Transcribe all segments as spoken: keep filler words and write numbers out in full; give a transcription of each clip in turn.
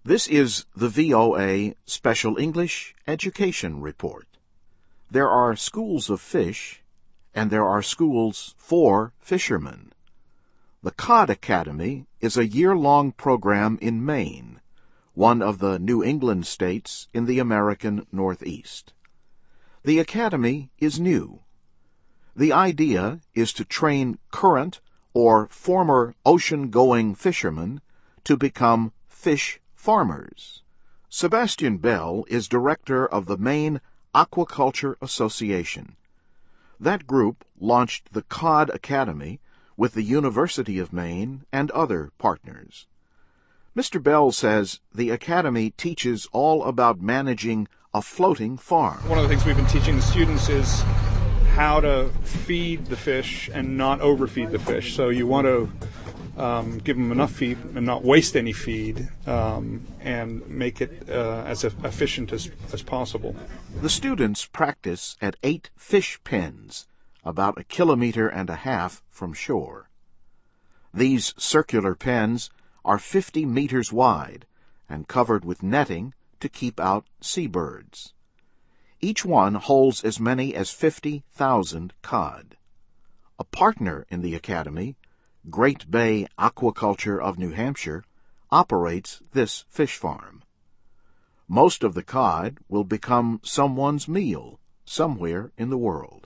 This is the V O A Special English Education Report. There are schools of fish, and there are schools for fishermen. The Cod Academy is a year-long program in Maine, one of the New England states in the American Northeast. The academy is new. The idea is to train current or former ocean-going fishermen to become fish farmers. Sebastian Bell is director of the Maine Aquaculture Association. That group launched the Cod Academy with the University of Maine and other partners. Mister Bell says the academy teaches all about managing a floating farm. One of the things we've been teaching the students is how to feed the fish and not overfeed the fish. So you want to um, give them enough feed and not waste any feed, um, and make it uh, as efficient as, as possible. The students practice at eight fish pens, about a kilometer and a half from shore. These circular pens are fifty meters wide and covered with netting to keep out seabirds. Each one holds as many as fifty thousand cod. A partner in the academy, Great Bay Aquaculture of New Hampshire, operates this fish farm. Most of the cod will become someone's meal somewhere in the world.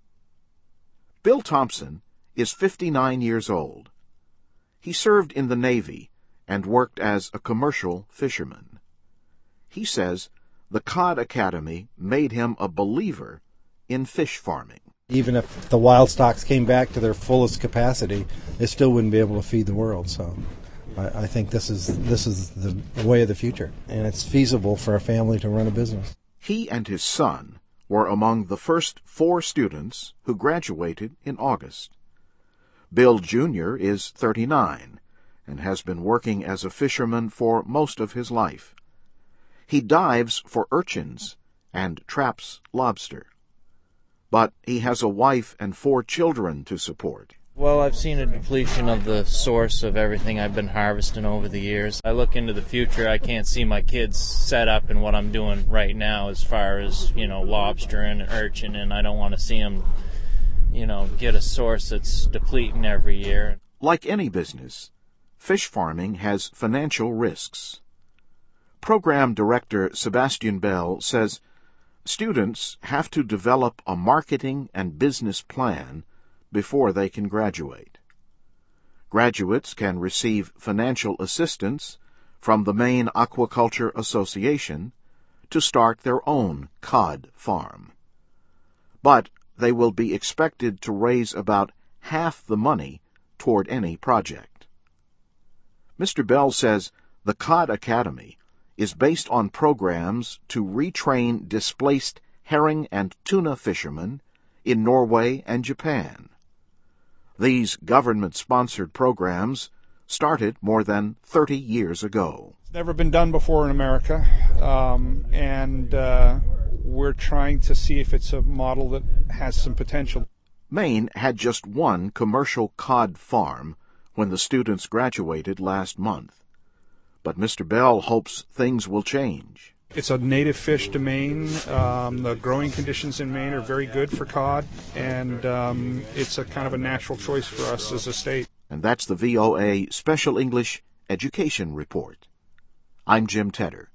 Bill Thompson is fifty-nine years old. He served in the Navy and worked as a commercial fisherman. He says the Cod Academy made him a believer in fish farming. Even if the wild stocks came back to their fullest capacity, they still wouldn't be able to feed the world. So I, I think this is this is the way of the future, and it's feasible for a family to run a business. He and his son were among the first four students who graduated in August. Bill Junior is thirty-nine and has been working as a fisherman for most of his life. He dives for urchins and traps lobster. But he has a wife and four children to support. Well, I've seen a depletion of the source of everything I've been harvesting over the years. I look into the future, I can't see my kids set up in what I'm doing right now as far as, you know, lobster and urchin, and I don't want to see them, you know, get a source that's depleting every year. Like any business, fish farming has financial risks. Program Director Sebastian Bell says students have to develop a marketing and business plan before they can graduate. Graduates can receive financial assistance from the Maine Aquaculture Association to start their own cod farm. But they will be expected to raise about half the money toward any project. Mister Bell says the Cod Academy is based on programs to retrain displaced herring and tuna fishermen in Norway and Japan. These government-sponsored programs started more than thirty years ago. It's never been done before in America, um, and uh, we're trying to see if it's a model that has some potential. Maine had just one commercial cod farm when the students graduated last month. But Mister Bell hopes things will change. It's a native fish to Maine. Um, the growing conditions in Maine are very good for cod, and um, it's a kind of a natural choice for us as a state. And that's the V O A Special English Education Report. I'm Jim Tedder.